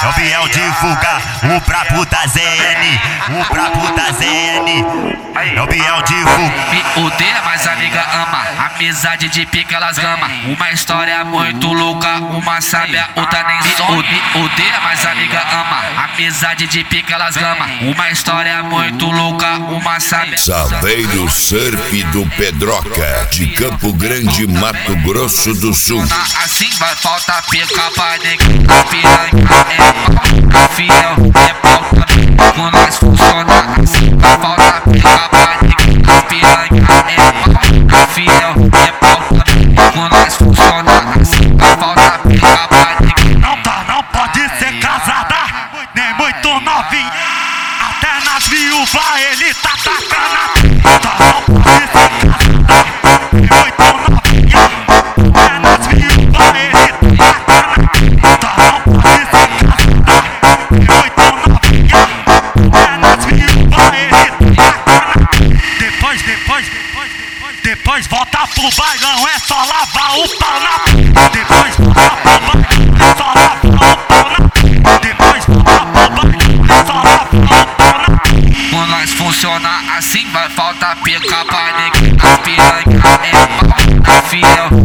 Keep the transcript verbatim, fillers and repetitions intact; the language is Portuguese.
É o Biel divulgar o brabo da Z N, o brabo da Z N. É o Biel divulgar. Me odeia, mas amiga ama. Amizade de pica elas gama. Uma história muito louca, uma sabe a outra nem some. Me odeia, mas amiga ama. Amizade de pica elas gama. Uma história muito louca, uma sabe. Saveiro Surf do Pedroca, de Campo Grande, Mato Grosso do Sul. Assim vai faltar pica pra neguinho. A piranha é pau, a fiel é pau também. Com nós funciona assim vai faltar pica pra neguinho. A piranha é pau, a fiel é pau também. Com nós funciona assim vai faltar pica pra neguinho. Não tá, não pode ser casada, nem muito novinha. Até nas viúvas ele tá tacando. Não tá, não pode ser casada, nem muito novinha. Até nas viúvas ele tá tacando. Não tá, não pode ser casada, nem muito novinha. Até nas viúvas ele tá tacando. Depois, depois, depois, depois, depois volta pro bailão, é só lavar o pau na. Depois volta pro bailão, é só lavar o pau na. Depois volta pro bailão, é só lavar o pau na. Com nós funciona assim vai faltar pica pra neguinho. A piranha é pau, a fiel